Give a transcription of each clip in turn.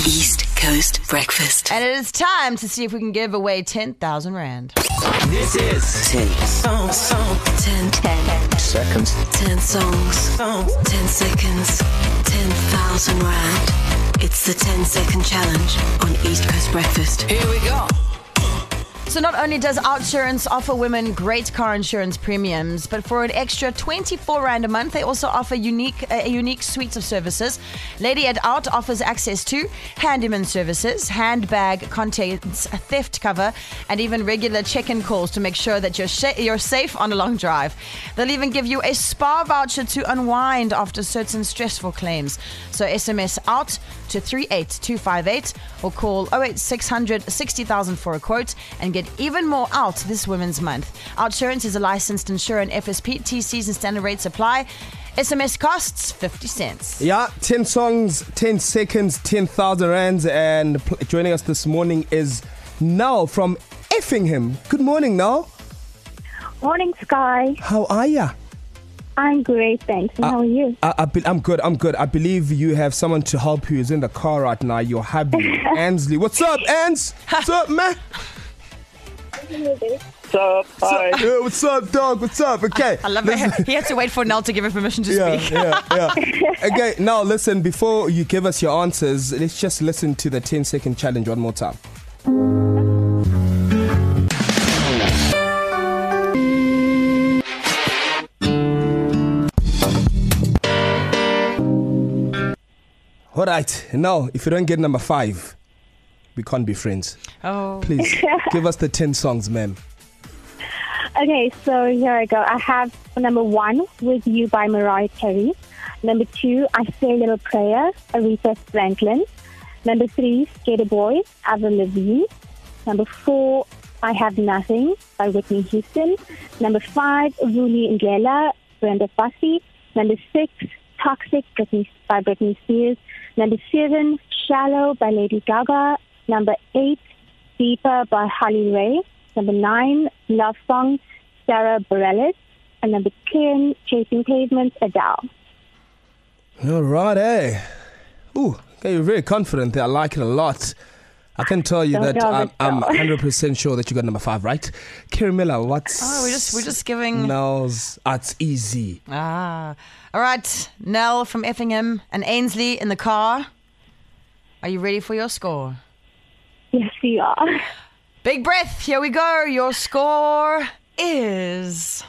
East Coast Breakfast. And it is time to see if we can give away 10,000 Rand. This is 10 songs. 10 seconds. 10 songs. 10 seconds. 10,000 Rand. It's the 10-second challenge on East Coast Breakfast. Here we go. So not only does Outsurance offer women great car insurance premiums, but for an extra 24 Rand a month, they also offer a unique suite of services. Lady at Out offers access to handyman services, handbag contents, theft cover, and even regular check-in calls to make sure that you're safe on a long drive. They'll even give you a spa voucher to unwind after certain stressful claims. So SMS OUT to 38258 or call 08600 60,000 for a quote and get even more out this Women's Month. Outsurance is a licensed insurer and FSP. TCs and standard rates apply. SMS costs 50 cents. Yeah, 10 songs, 10 seconds, 10,000 rands. And joining us this morning is Nell from Effingham. Good morning, Nell. Morning, Sky. How are ya? I'm great, thanks. And how are you? I'm good. I believe you have someone to help you who's in the car right now. Your hubby, Ansley. What's up, Ans? What's up, man? What's up? Hi. Yeah, what's up, dog? What's up? Okay. I love it. He had to wait for Nell to give him permission to speak. Yeah. Okay, now listen, before you give us your answers, let's just listen to the 10-second challenge one more time. All right, now, if you don't get number 5, we can't be friends. Oh. Please, give us the 10 songs, ma'am. Okay, so here I go. I have number 1, With You by Mariah Carey. Number 2, I Say a Little Prayer, Aretha Franklin. Number 3, Skater Boy, Avril Lavigne. Number 4, I Have Nothing by Whitney Houston. Number 5, Ruli Ngela, Brenda Fassie. Number 6, Toxic by Britney Spears. Number 7, Shallow by Lady Gaga. Number 8, Deeper by Holly Ray. Number 9, Love Song, Sarah Bareilles. And number 10, Chasing Pavements, Adele. All right, eh? Ooh, okay, you're very confident there. I like it a lot. I can tell you that I'm 100% sure that you got number 5 right. Kerry Miller, what's... Oh, we're just giving... Nell's... It's easy. All right, Nell from Effingham and Ainsley in the car. Are you ready for your score? Yes, you are. Big breath. Here we go. Your score is...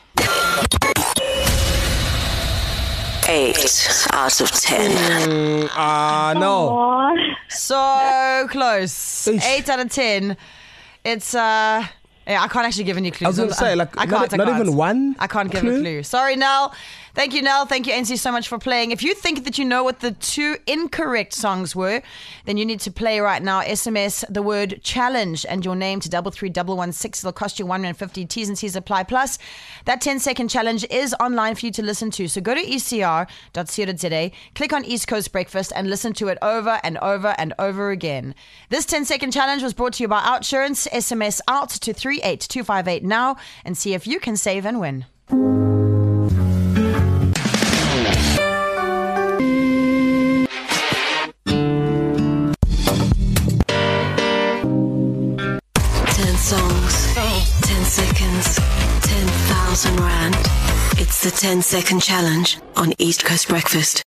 8 out of 10. No. Aww. So close. Eesh. 8 out of 10. It's yeah, I can't actually give any clues. I was going to say, like, I can't. not even one I can't give clue? a clue. Sorry, Nell. Thank you, Nell. Thank you, NC, so much for playing. If you think that you know what the 2 incorrect songs were, then you need to play right now. SMS the word challenge and your name to 33116. It'll cost you 150. T's and C's apply. Plus, that 10-second challenge is online for you to listen to. So go to ecr.co.za, click on East Coast Breakfast and listen to it over and over and over again. This 10-second challenge was brought to you by Outsurance. SMS out to 38258 now and see if you can save and win. Songs, 10 seconds, 10,000 Rand. It's the 10-second challenge on East Coast Breakfast.